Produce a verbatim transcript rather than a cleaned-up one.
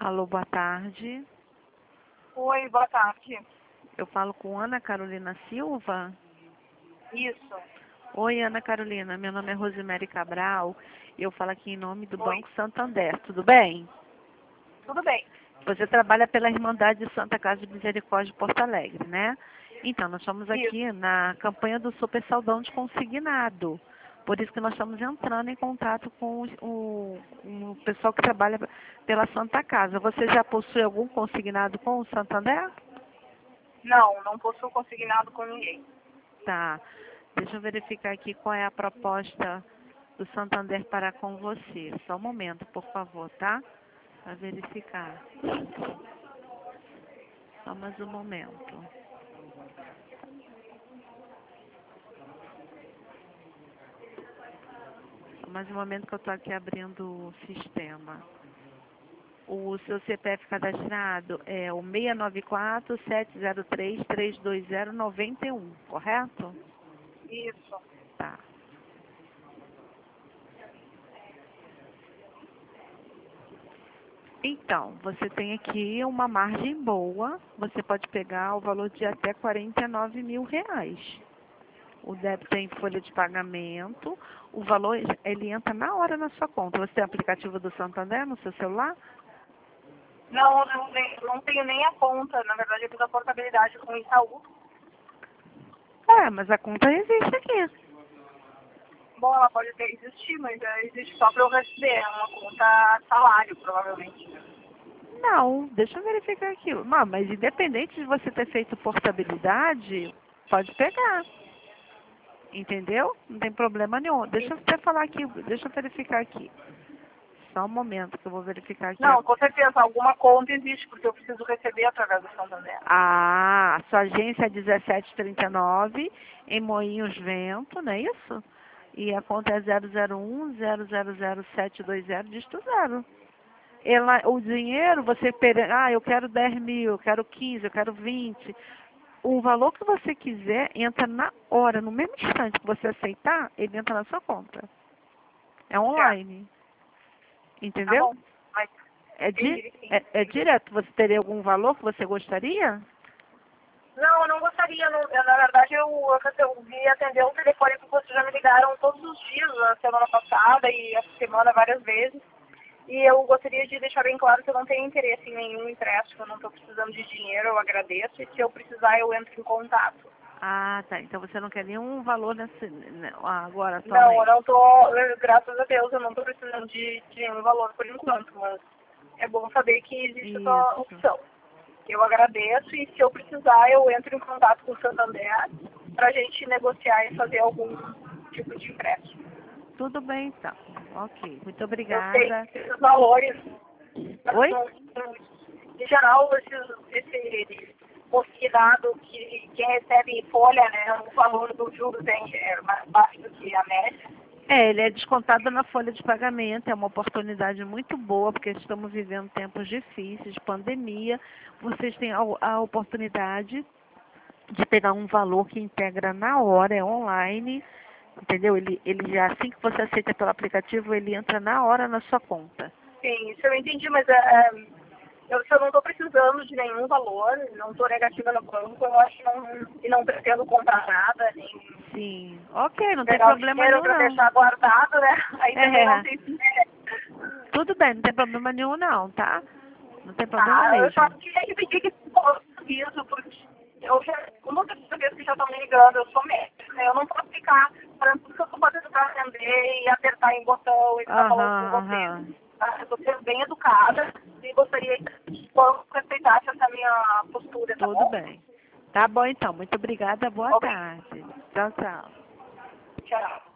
Alô, boa tarde. Oi, boa tarde. Eu falo com Ana Carolina Silva. Isso. Oi, Ana Carolina. Meu nome é Rosemary Cabral. Eu falo aqui em nome do Oi. Banco Santander. Tudo bem? Tudo bem. Você trabalha pela Irmandade de Santa Casa de Misericórdia de Porto Alegre, né? Então, nós estamos aqui Isso. na campanha do Super Saldão de Consignado. Por isso que nós estamos entrando em contato com o, o, o pessoal que trabalha pela Santa Casa. Você já possui algum consignado com o Santander? Não, não possuo consignado com ninguém. Tá. Deixa eu verificar aqui qual é a proposta do Santander para com você. Só um momento, por favor, tá? Para verificar. Só mais um momento. Só mais um momento que eu estou aqui abrindo o sistema. O seu C P F cadastrado é o seis nove quatro, sete zero três, três dois zero, nove um, correto? Isso. Tá. Então, você tem aqui uma margem boa. Você pode pegar o valor de até quarenta e nove mil reais. O débito é em folha de pagamento. O valor, ele entra na hora na sua conta. Você tem o aplicativo do Santander no seu celular? Não, não, nem- não tenho nem a conta. Na verdade, eu fiz a portabilidade com o Itaú. É, mas a conta existe aqui. Bom, ela pode até existir, mas ela existe só para eu receber. É uma conta salário, provavelmente. Não, deixa eu verificar aqui. Não, mas independente de você ter feito portabilidade, pode pegar. Entendeu? Não tem problema nenhum. Deixa eu até falar aqui, deixa eu verificar aqui. Só um momento que eu vou verificar aqui. a- Não, com certeza, alguma conta existe, porque eu preciso receber através do Santander. Ah, a sua agência é dezessete trinta e nove, em Moinhos Vento, não é isso? E a conta é zero zero um, zero zero zero sete dois zero, dígito zero. Ela, o dinheiro, você pede, ah, eu quero dez mil, eu quero quinze, eu quero vinte. O valor que você quiser entra na hora, no mesmo instante que você aceitar, ele entra na sua conta. É Certo. online. Tá Entendeu? bom. Mas É, di entendi, sim. é, é direto. Você teria algum valor que você gostaria? Não, eu não gostaria. Não, eu, na verdade, eu, eu, eu vim atender o telefone porque vocês já me ligaram todos os dias, a semana passada e essa semana várias vezes. E eu gostaria de deixar bem claro que eu não tenho interesse em nenhum empréstimo, eu não estou precisando de dinheiro, eu agradeço. E se eu precisar, eu entro em contato. Ah, tá. Então você não quer nenhum valor nesse, né, agora, Não, eu atualmente. não estou, graças a Deus, eu não estou precisando de, de nenhum valor por enquanto, mas é bom saber que existe essa Isso. opção. Eu agradeço e se eu precisar, eu entro em contato com o Santander para a gente negociar e fazer algum tipo de empréstimo. Tudo bem, então. Ok. Muito Eu sei obrigada. que esses valores, Oi? em geral, esses, esse consignado que quem recebe em folha, né, o valor do juros é, é mais baixo do que a média. É, ele é descontado na folha de pagamento, é uma oportunidade muito boa, porque estamos vivendo tempos difíceis, pandemia. Vocês têm a, a oportunidade de pegar um valor que integra na hora, é online, entendeu? Ele, ele já, assim que você aceita pelo aplicativo, ele entra na hora na sua conta. Sim, isso eu entendi, mas é, eu, se eu não estou precisando de nenhum valor, não estou negativa no banco, eu acho que não, e não pretendo comprar nada, nem Sim, ok, não tem pegar o problema dinheiro nenhum para não. deixar guardado, né? Aí também não É, tem dinheiro. tudo bem, não tem problema nenhum não, tá? Não tem problema Tá, eu só mesmo. queria repetir que posso isso, porque eu já, uma terceira vez que já estão me ligando, eu sou médica, né? Eu não posso ficar falando tudo que eu estou fazendo para atender e apertar em botão e ficar falando com Aham, vocês. aham. Tá? Eu estou sendo bem educada e gostaria que você respeitasse essa minha postura, tá Tudo bom? bem. Tá bom então, muito obrigada, boa Obrigada. tarde. Tchau, tchau. Tchau.